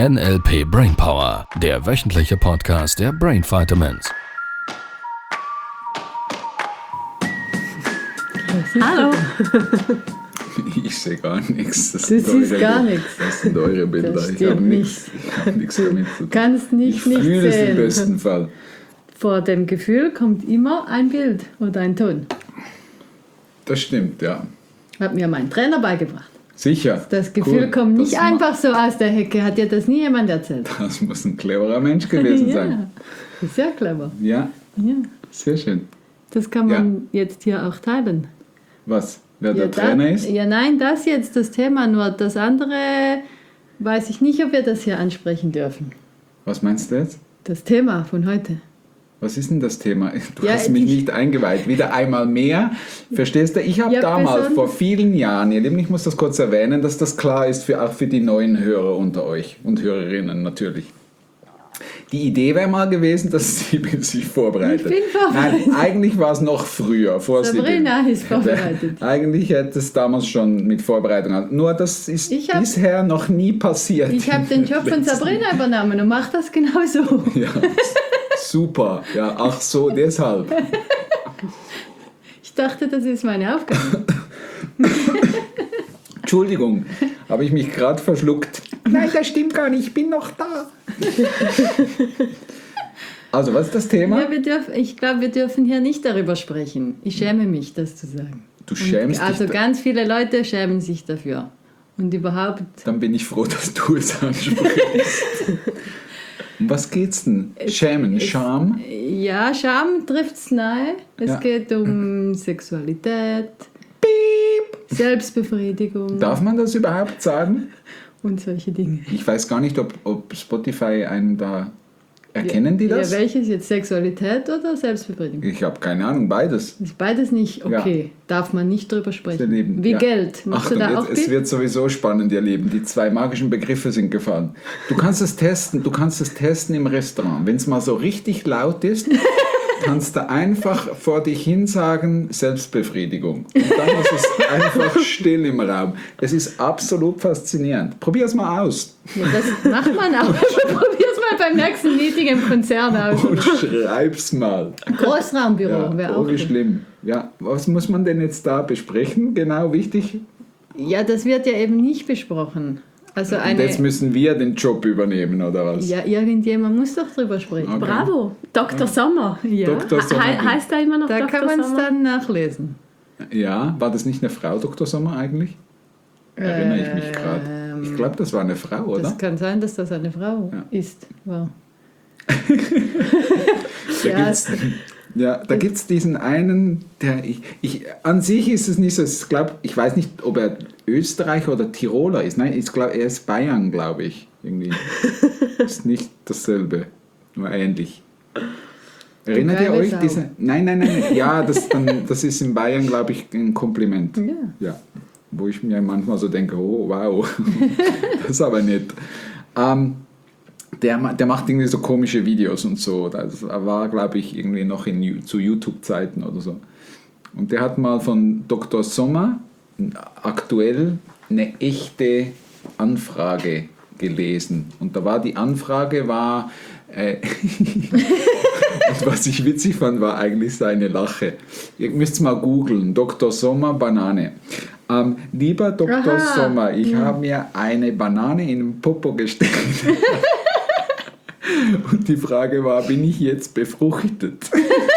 NLP Brainpower, der wöchentliche Podcast der Brain Vitamins. Hallo. Ich sehe gar nichts. Du siehst gar nichts. Das sind eure Bilder. Das Ich habe stimmt nichts damit zu tun. Kannst nicht Ich fühle es im sehen. besten Fall. Vor dem Gefühl kommt immer ein Bild oder ein Ton. Das stimmt, ja. Hat mir mein Trainer beigebracht. Sicher. Das Gefühl Cool. kommt nicht Das einfach so aus der Hecke. Hat dir das nie jemand erzählt? Das muss ein cleverer Mensch gewesen sein. Ja, das ist sehr clever. Ja, Ja. sehr schön. Das kann man jetzt hier auch teilen. Was? Wer Ja, der Trainer ist? Ja, nein, das jetzt das Thema. Nur das andere weiß ich nicht, ob wir das hier ansprechen dürfen. Was meinst du jetzt? Das Thema von heute. Was ist denn das Thema? Du Ja, hast mich nicht eingeweiht. Wieder einmal mehr. Verstehst du? Ich habe Ja, damals, besonders- vor vielen Jahren, ihr Lieben, ich muss das kurz erwähnen, dass das klar ist, auch für die neuen Hörer unter euch und Hörerinnen natürlich. Die Idee wäre mal gewesen, dass sie sich vorbereitet. Ich bin vorbereitet. Nein, eigentlich war es noch früher. Sabrina ist vorbereitet. Eigentlich hätte es damals schon mit Vorbereitung gehabt. Nur das ist bisher noch nie passiert. Ich habe den Job von Sabrina übernommen und mache das genauso. Ja, super. Ja, ach so, deshalb. Ich dachte, das ist meine Aufgabe. Entschuldigung, habe ich mich gerade verschluckt. Nein, das stimmt gar nicht, ich bin noch da. Also, was ist das Thema? Ja, ich glaube, wir dürfen hier nicht darüber sprechen. Ich schäme mich, das zu sagen. Du schämst dich. Also ganz viele Leute schämen sich dafür. Und überhaupt... Dann bin ich froh, dass du es ansprichst. Um was geht's denn? Schämen, Scham? Ja, Scham trifft es nahe. Es Ja. geht um Sexualität, Selbstbefriedigung Darf man das überhaupt sagen? und solche Dinge. Ich weiß gar nicht, ob Spotify einen da... Erkennen die das? Ja, welches jetzt? Sexualität oder Selbstbefriedigung? Ich habe keine Ahnung, beides. Ist beides nicht okay. Darf man nicht drüber Ihr sprechen. Lieben, Wie ja. Geld. Machst Achtung, du da auch es wird sowieso spannend, ihr Lieben. Die zwei magischen Begriffe sind gefallen. Du kannst es testen im Restaurant. Wenn es mal so richtig laut ist, kannst du einfach vor dich hin sagen, Selbstbefriedigung. Und dann ist es einfach still im Raum. Es ist absolut faszinierend. Probier es mal aus. Ja, das macht man auch. Probier's mal beim nächsten Meeting im Konzern aus. Und schreib's mal. Großraumbüro wäre auch wie gut. schlimm. Ja, was muss man denn jetzt da besprechen? Genau, wichtig. Ja, das wird ja eben nicht besprochen. Also Und jetzt müssen wir den Job übernehmen, oder was? ja, irgendjemand muss doch drüber sprechen. Okay. Bravo, Dr. Sommer. Ja, Dr. Sommer. Heißt er immer noch da Dr. kann man es Sommer? dann nachlesen. Ja, war das nicht eine Frau, Dr. Sommer, eigentlich? Erinnere ich mich gerade. Ich glaube, das war eine Frau, oder? Das kann sein, dass das eine Frau ist. Wow. Da gibt's diesen einen, der an sich ist es nicht so, ich weiß nicht, ob er Österreicher oder Tiroler ist. Nein, ich glaube, er ist Bayern, glaube ich. Irgendwie. Ist nicht dasselbe, nur ähnlich. Erinnert ihr euch? Nein. Ja, das ist in Bayern, glaube ich, ein Kompliment. Ja. Wo ich mir manchmal so denke, oh wow, das ist aber nett. Der macht irgendwie so komische Videos und so. Das war, glaube ich, irgendwie noch zu YouTube-Zeiten oder so. Und der hat mal von Dr. Sommer aktuell eine echte Anfrage gelesen. Und die Anfrage war, und was ich witzig fand, war eigentlich seine Lache. Ihr müsst es mal googeln, Dr. Sommer Banane. Lieber Dr. Sommer, ich habe mir eine Banane in den Popo gestellt. Und die Frage war, bin ich jetzt befruchtet?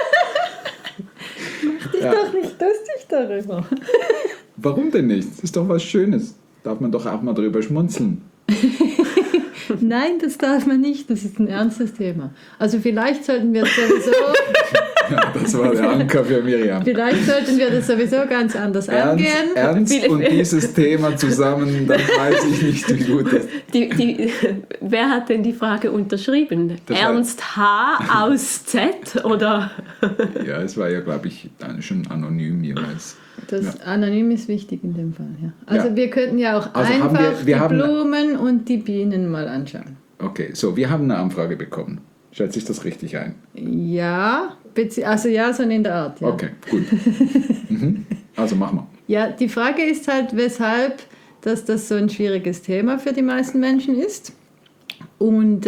Mach dich doch nicht lustig darüber. Warum denn nicht? Das ist doch was Schönes. Darf man doch auch mal drüber schmunzeln. Nein, das darf man nicht. Das ist ein ernstes Thema. Also vielleicht sollten wir sowieso... Ja, das war der Anker für Miriam. Vielleicht sollten wir das sowieso ganz anders angehen. Ernst und dieses Thema zusammen, dann weiß ich nicht, wie gut das Wer hat denn die Frage unterschrieben? Das war- Ernst H. aus Z oder? Ja, es war ja, glaube ich, schon anonym jeweils. Das Anonym ist wichtig in dem Fall, ja. Also Ja. wir könnten ja auch Also haben einfach wir die haben- Blumen und die Bienen mal anschauen. Okay, so, wir haben eine Anfrage bekommen. Schätze ich das richtig ein? Ja, also ja, so in der Art. Ja. Okay, gut. Also machen wir. Ja, die Frage ist halt, weshalb dass das so ein schwieriges Thema für die meisten Menschen ist. Und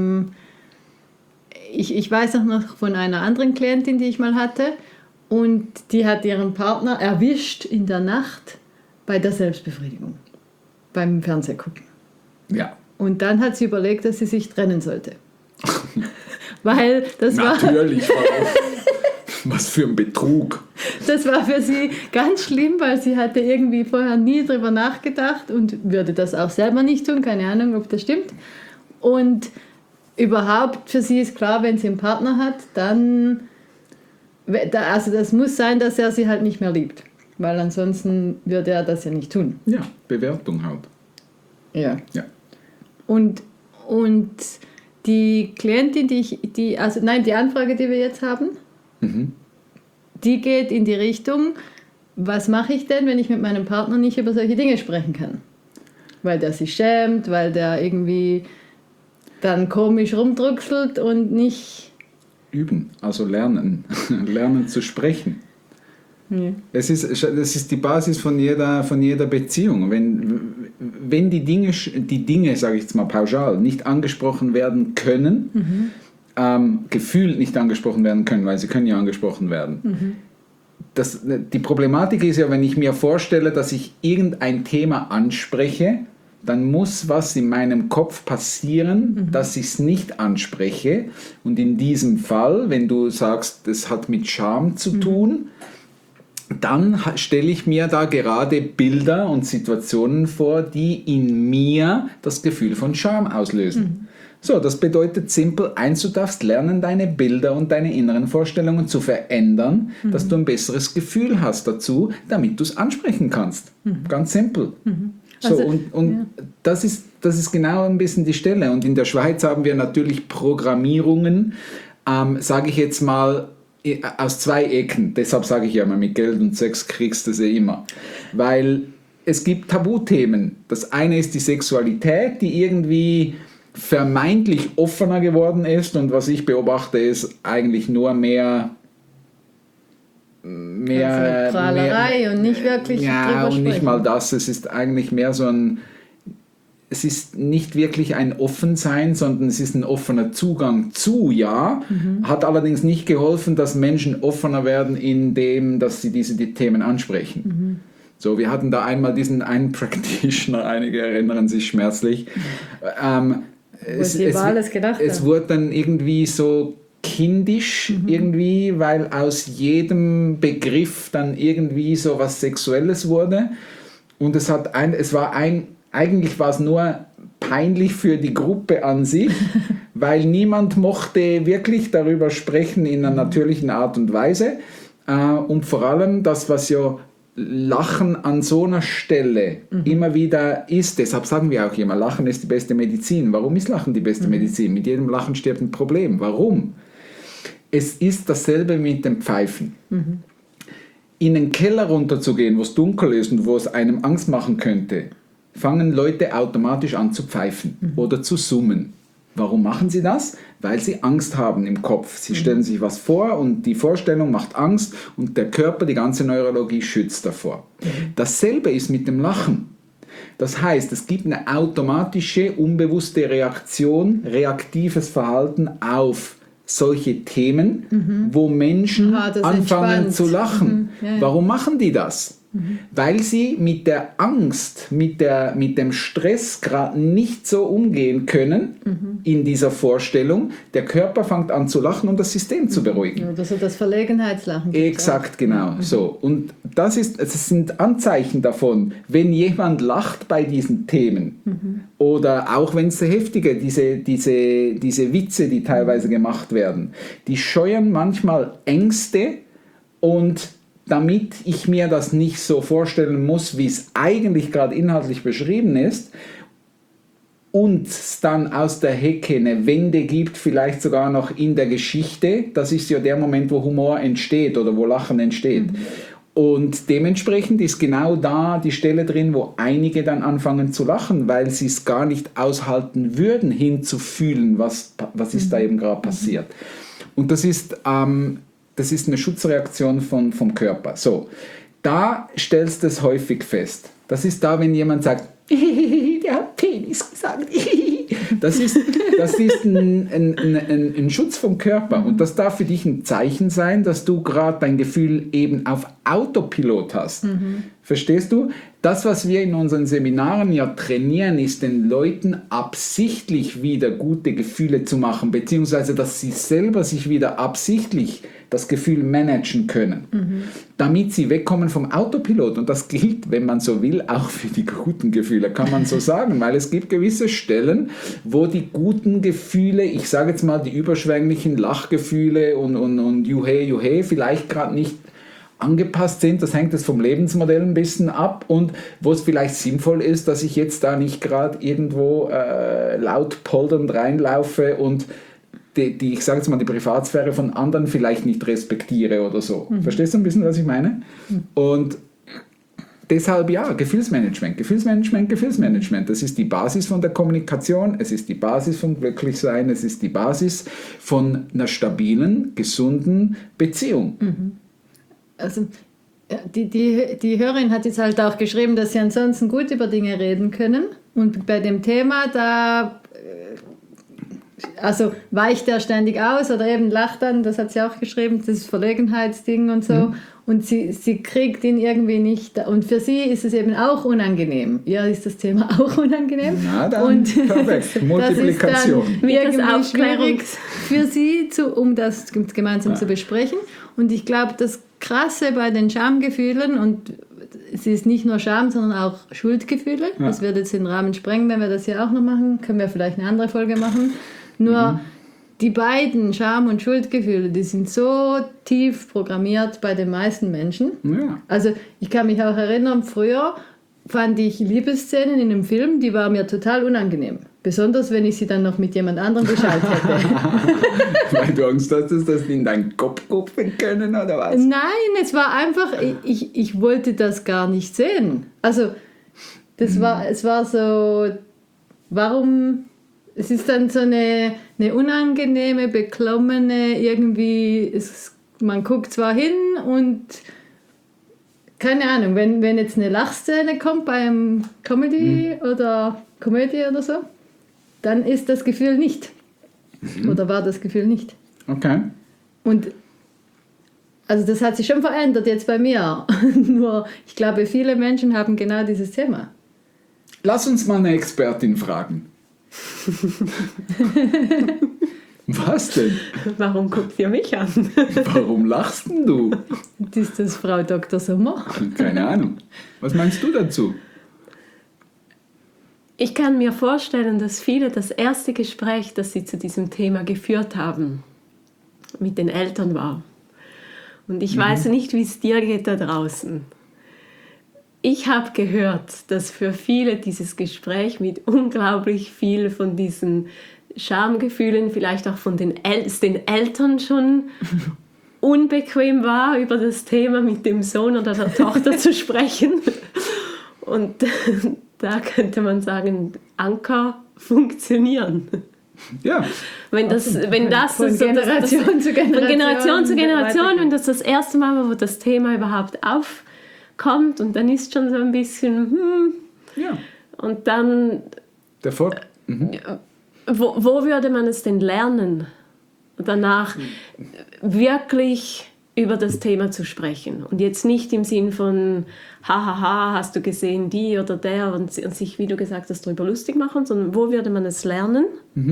ich weiß auch noch von einer anderen Klientin, die ich mal hatte, und die hat ihren Partner erwischt in der Nacht bei der Selbstbefriedigung, beim Fernsehgucken. Ja. Und dann hat sie überlegt, dass sie sich trennen sollte. Weil das Natürlich, Frau. Was für ein Betrug. Das war für sie ganz schlimm, weil sie hatte irgendwie vorher nie drüber nachgedacht und würde das auch selber nicht tun, keine Ahnung, ob das stimmt. Und überhaupt für sie ist klar, wenn sie einen Partner hat, dann, also das muss sein, dass er sie halt nicht mehr liebt, weil ansonsten würde er das ja nicht tun. Ja, Bewertung halt. Ja. Ja. Und die Klientin, die Anfrage, die wir jetzt haben, die geht in die Richtung, was mache ich denn, wenn ich mit meinem Partner nicht über solche Dinge sprechen kann? Weil der sich schämt, weil der irgendwie dann komisch rumdruckselt und nicht... Üben, also lernen. Lernen zu sprechen. Ja. Das ist die Basis von jeder Beziehung. Wenn die Dinge, sage ich jetzt mal pauschal, nicht angesprochen werden können, gefühlt nicht angesprochen werden können, weil sie können ja angesprochen werden. Die Problematik ist ja, wenn ich mir vorstelle, dass ich irgendein Thema anspreche, dann muss was in meinem Kopf passieren, dass ich es nicht anspreche. Und in diesem Fall, wenn du sagst, das hat mit Scham zu tun, dann stelle ich mir da gerade Bilder und Situationen vor, die in mir das Gefühl von Scham auslösen. So, das bedeutet simpel, du darfst lernen, deine Bilder und deine inneren Vorstellungen zu verändern, dass du ein besseres Gefühl hast dazu, damit du es ansprechen kannst. Ganz simpel. So, Also, und das ist genau ein bisschen die Stelle. Und in der Schweiz haben wir natürlich Programmierungen, sage ich jetzt mal, aus zwei Ecken. Deshalb sage ich ja immer, mit Geld und Sex kriegst du sie immer. Weil es gibt Tabuthemen. Das eine ist die Sexualität, die irgendwie vermeintlich offener geworden ist, und was ich beobachte, ist eigentlich nur mehr Prahlerei und nicht wirklich ja, drüber und sprechen. nicht mal das. Es ist eigentlich mehr so es ist nicht wirklich ein Offensein, sondern es ist ein offener Zugang zu, hat allerdings nicht geholfen, dass Menschen offener werden, indem dass sie diese Themen ansprechen. So, wir hatten da einmal diesen einen Practitioner, einige erinnern sich schmerzlich. Es wurde dann irgendwie so kindisch, irgendwie, weil aus jedem Begriff dann irgendwie so was Sexuelles wurde. Und eigentlich war es nur peinlich für die Gruppe an sich, weil niemand mochte wirklich darüber sprechen in einer natürlichen Art und Weise. Und vor allem das, was ja Lachen an so einer Stelle immer wieder ist, deshalb sagen wir auch immer, Lachen ist die beste Medizin. Warum ist Lachen die beste Medizin? Mit jedem Lachen stirbt ein Problem. Warum? Es ist dasselbe mit dem Pfeifen. In den Keller runterzugehen, wo es dunkel ist und wo es einem Angst machen könnte, fangen Leute automatisch an zu pfeifen oder zu summen. Warum machen sie das? Weil sie Angst haben im Kopf. Sie stellen sich was vor und die Vorstellung macht Angst und der Körper, die ganze Neurologie schützt davor. Dasselbe ist mit dem Lachen. Das heißt, es gibt eine automatische, unbewusste Reaktion, reaktives Verhalten auf solche Themen, wo Menschen anfangen zu lachen. Warum machen die das? Weil sie mit der Angst, mit dem Stress gerade nicht so umgehen können in dieser Vorstellung. Der Körper fängt an zu lachen, um das System zu beruhigen. Oder so das Verlegenheitslachen. Exakt, genau. So. Und das sind Anzeichen davon, wenn jemand lacht bei diesen Themen oder auch wenn es heftige, diese Witze, die teilweise gemacht werden, die scheuern manchmal Ängste, und damit ich mir das nicht so vorstellen muss, wie es eigentlich gerade inhaltlich beschrieben ist, und es dann aus der Hecke eine Wende gibt, vielleicht sogar noch in der Geschichte, das ist ja der Moment, wo Humor entsteht oder wo Lachen entsteht. Und dementsprechend ist genau da die Stelle drin, wo einige dann anfangen zu lachen, weil sie es gar nicht aushalten würden, hinzufühlen, was ist da eben gerade passiert. Und das ist eine Schutzreaktion vom Körper. So, da stellst du es häufig fest. Das ist da, wenn jemand sagt, der hat Penis gesagt. Das ist ein Schutz vom Körper. Und das darf für dich ein Zeichen sein, dass du gerade dein Gefühl eben auf Autopilot hast. Verstehst du? Das, was wir in unseren Seminaren ja trainieren, ist den Leuten absichtlich wieder gute Gefühle zu machen, beziehungsweise dass sie selber sich wieder absichtlich das Gefühl managen können, damit sie wegkommen vom Autopilot. Und das gilt, wenn man so will, auch für die guten Gefühle, kann man so sagen, weil es gibt gewisse Stellen, wo die guten Gefühle, ich sage jetzt mal die überschwänglichen Lachgefühle und Juhe, vielleicht gerade nicht angepasst sind, das hängt jetzt vom Lebensmodell ein bisschen ab und wo es vielleicht sinnvoll ist, dass ich jetzt da nicht gerade irgendwo laut polternd reinlaufe und die, ich sage jetzt mal, die Privatsphäre von anderen vielleicht nicht respektiere oder so. Verstehst du ein bisschen, was ich meine? Und deshalb ja, Gefühlsmanagement. Das ist die Basis von der Kommunikation, es ist die Basis vom Glücklichsein, es ist die Basis von einer stabilen, gesunden Beziehung. Also die Hörerin hat jetzt halt auch geschrieben, dass sie ansonsten gut über Dinge reden können. Und bei dem Thema, da also weicht er ständig aus oder eben lacht dann, das hat sie auch geschrieben, das Verlegenheitsding und so. Und sie kriegt ihn irgendwie nicht. Und für sie ist es eben auch unangenehm. Ihr ist das Thema auch unangenehm. Na dann, und perfekt. Multiplikation. Das ist dann irgendwie schwierig für sie, um das gemeinsam zu besprechen. Und ich glaube, das Krasse bei den Schamgefühlen, und es ist nicht nur Scham, sondern auch Schuldgefühle. Ja. Das wird jetzt den Rahmen sprengen, wenn wir das hier auch noch machen. Können wir vielleicht eine andere Folge machen. Nur die beiden Scham- und Schuldgefühle, die sind so tief programmiert bei den meisten Menschen. Ja. Also ich kann mich auch erinnern, früher fand ich Liebesszenen in einem Film, die waren mir total unangenehm. Besonders, wenn ich sie dann noch mit jemand anderem geschaut hätte. Weil du Angst hattest, dass die in deinen Kopf gucken können, oder was? Nein, es war einfach, ich wollte das gar nicht sehen. Also, es war so, warum, es ist dann so eine unangenehme, beklommene, irgendwie, man guckt zwar hin und keine Ahnung, wenn jetzt eine Lachszene kommt beim Komödie oder so, dann ist das Gefühl nicht. Oder war das Gefühl nicht. Okay. Und also das hat sich schon verändert jetzt bei mir. Nur ich glaube, viele Menschen haben genau dieses Thema. Lass uns mal eine Expertin fragen. Was denn? Warum guckt ihr mich an? Warum lachst denn du? Ist das Frau Dr. Sommer? Keine Ahnung. Was meinst du dazu? Ich kann mir vorstellen, dass viele das erste Gespräch, das sie zu diesem Thema geführt haben, mit den Eltern war. Und ich weiß nicht, wie es dir geht da draußen. Ich habe gehört, dass für viele dieses Gespräch mit unglaublich viel von diesen Schamgefühlen, vielleicht auch von den Eltern schon unbequem war, über das Thema mit dem Sohn oder der Tochter zu sprechen. Und da könnte man sagen, Anker funktionieren. Ja. Wenn das von Generation zu Generation, wenn das erste Mal war, wo das Thema überhaupt aufkommt und dann ist schon so ein bisschen Ja. Und dann wo würde man es denn lernen, danach wirklich über das Thema zu sprechen? Und jetzt nicht im Sinn von, hahaha, hast du gesehen, die oder der, und sich, wie du gesagt hast, darüber lustig machen, sondern wo würde man es lernen,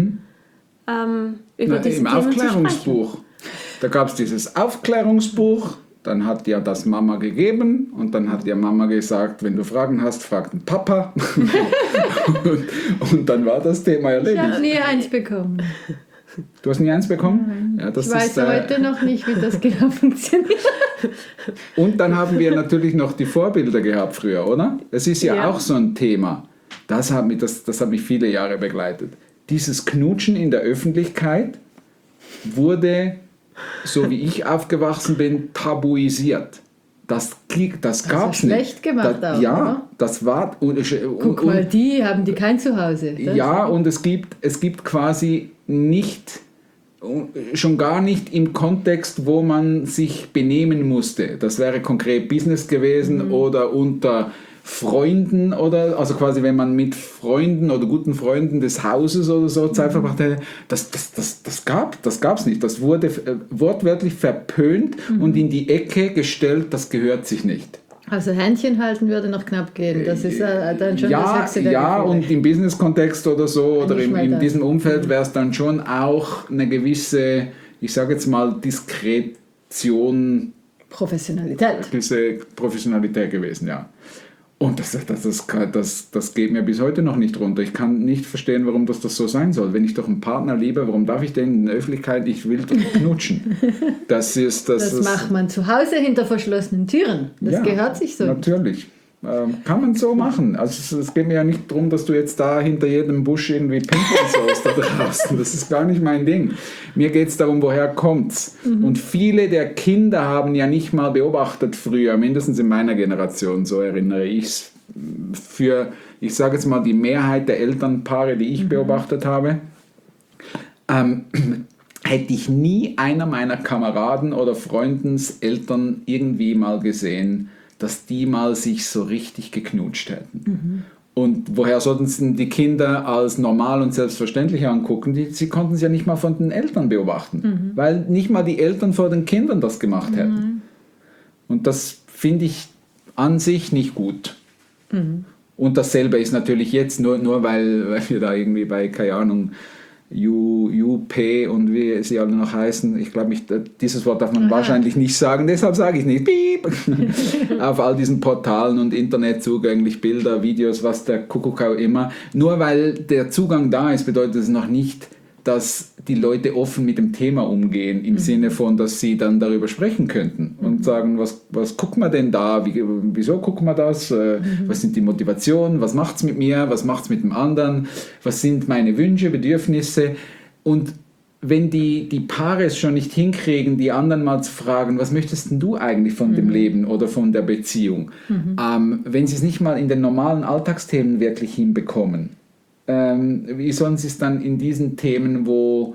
über diese im Themen Aufklärungsbuch. Da gab es dieses Aufklärungsbuch, dann hat dir das Mama gegeben und dann hat dir Mama gesagt, wenn du Fragen hast, frag den Papa. und dann war das Thema erledigt. Ich habe nie eins bekommen. Du hast nie eins bekommen? Ja, das ich weiß heute noch nicht, wie das genau funktioniert. Und dann haben wir natürlich noch die Vorbilder gehabt früher, oder? Es ist ja auch so ein Thema. Das hat mich viele Jahre begleitet. Dieses Knutschen in der Öffentlichkeit wurde, so wie ich aufgewachsen bin, tabuisiert. Das gab es nicht. Schlecht gemacht auch, ja, oder? Das war... Guck mal, haben die kein Zuhause. Ja, und es gibt quasi nicht, schon gar nicht im Kontext, wo man sich benehmen musste. Das wäre konkret Business gewesen oder unter Freunden oder, also quasi wenn man mit Freunden oder guten Freunden des Hauses oder so Zeit verbracht hätte, das gab's nicht. Das wurde wortwörtlich verpönt und in die Ecke gestellt, das gehört sich nicht. Also Händchen halten würde noch knapp gehen. Das ist dann schon das höchste der Ja, Gefühle. und im Business-Kontext oder so oder Nicht mal in das. diesem Umfeld wäre es dann schon auch eine gewisse, ich sage jetzt mal, Diskretion, Professionalität. diese Professionalität gewesen, ja. Und das geht mir bis heute noch nicht runter. Ich kann nicht verstehen, warum das so sein soll. Wenn ich doch einen Partner liebe, warum darf ich den in der Öffentlichkeit nicht wild knutschen? Das macht man zu Hause hinter verschlossenen Türen. Das gehört sich so. Natürlich. Kann man so machen. Also es geht mir ja nicht darum, dass du jetzt da hinter jedem Busch irgendwie pinkeln sollst da draußen. Das ist gar nicht mein Ding. Mir geht es darum, woher kommt's. Und viele der Kinder haben ja nicht mal beobachtet früher, mindestens in meiner Generation, so erinnere ich es, ich sage jetzt mal, die Mehrheit der Elternpaare, die ich beobachtet habe, hätte ich nie einer meiner Kameraden oder Freundens Eltern irgendwie mal gesehen, dass die mal sich so richtig geknutscht hätten. Und woher sollten sie die Kinder als normal und selbstverständlich angucken? Sie konnten es ja nicht mal von den Eltern beobachten, weil nicht mal die Eltern vor den Kindern das gemacht hätten. Und das finde ich an sich nicht gut. Und dasselbe ist natürlich jetzt, nur weil wir da irgendwie bei, keine Ahnung, UP und wie sie alle noch heißen. Ich glaube, dieses Wort darf man wahrscheinlich nicht sagen, deshalb sage ich nicht. Piep. Auf all diesen Portalen und Internet zugänglich, Bilder, Videos, was der Kuckuck auch immer. Nur weil der Zugang da ist, bedeutet es noch nicht, dass die Leute offen mit dem Thema umgehen, im Sinne von, dass sie dann darüber sprechen könnten und sagen, was gucken wir denn da, wieso gucken wir das, was sind die Motivationen, was macht es mit mir, was macht es mit dem anderen, was sind meine Wünsche, Bedürfnisse. Und wenn die Paare es schon nicht hinkriegen, die anderen mal zu fragen, was möchtest denn du eigentlich von dem Leben oder von der Beziehung, wenn sie es nicht mal in den normalen Alltagsthemen wirklich hinbekommen, wie sollen sie es dann in diesen Themen, wo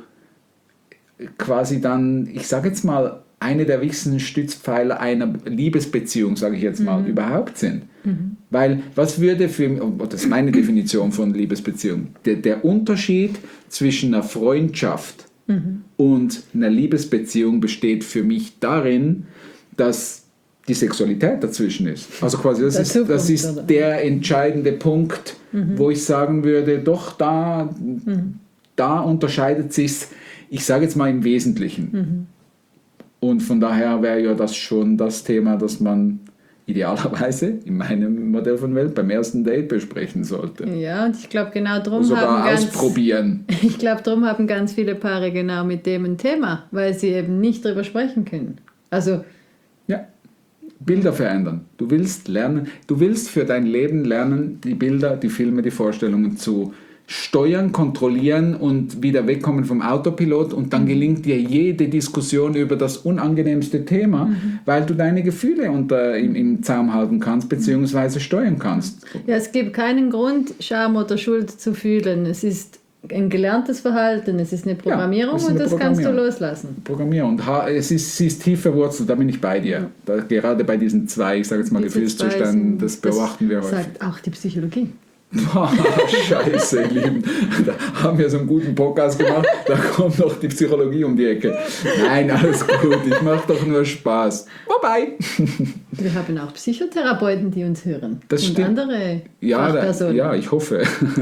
quasi dann, ich sage jetzt mal, eine der wichtigsten Stützpfeiler einer Liebesbeziehung, sage ich jetzt mal, überhaupt sind. Weil, was würde das ist meine Definition von Liebesbeziehung, der Unterschied zwischen einer Freundschaft und einer Liebesbeziehung besteht für mich darin, dass die Sexualität dazwischen ist. Also quasi, das ist der entscheidende Punkt, wo ich sagen würde, doch, da unterscheidet sich's, ich sage jetzt mal im Wesentlichen. Und von daher wäre ja das schon das Thema, das man idealerweise in meinem Modell von Welt beim ersten Date besprechen sollte. Ja, und ich glaube, genau darum ausprobieren. Ich glaube, darum haben ganz viele Paare genau mit dem ein Thema, weil sie eben nicht drüber sprechen können. Also ja. Bilder verändern. Du willst lernen, du willst für dein Leben lernen, die Bilder, die Filme, die Vorstellungen zu steuern, kontrollieren und wieder wegkommen vom Autopilot und dann gelingt dir jede Diskussion über das unangenehmste Thema, weil du deine Gefühle im Zaum halten kannst, beziehungsweise steuern kannst. Ja, es gibt keinen Grund, Scham oder Schuld zu fühlen. Es ist ein gelerntes Verhalten, es ist eine Programmierung und das kannst du loslassen. Programmierung. Und sie ist tief verwurzelt, da bin ich bei dir. Gerade bei diesen zwei, ich sage jetzt mal Gefühlszuständen, das beobachten wir häufig. Sagt auch die Psychologie. Scheiße, ihr Lieben. Da haben wir so einen guten Podcast gemacht, da kommt noch die Psychologie um die Ecke. Nein, alles gut, ich mache doch nur Spaß. Wobei. Wir haben auch Psychotherapeuten, die uns hören. Das und stimmt. Andere Fachpersonen. Ja, ich hoffe.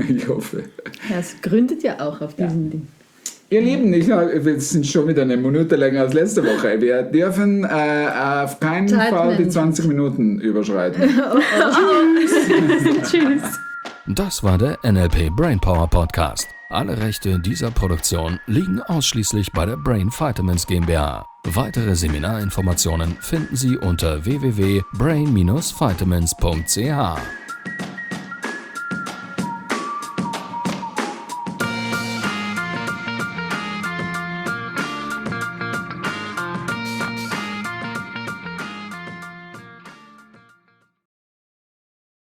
Ja, es gründet ja auch auf diesem Ding. Ihr Lieben, wir sind schon wieder eine Minute länger als letzte Woche. Wir dürfen auf keinen Fall die 20 Minuten überschreiten. Tschüss. Das war der NLP Brainpower Podcast. Alle Rechte dieser Produktion liegen ausschließlich bei der Brain Vitamins GmbH. Weitere Seminarinformationen finden Sie unter www.brain-vitamins.ch.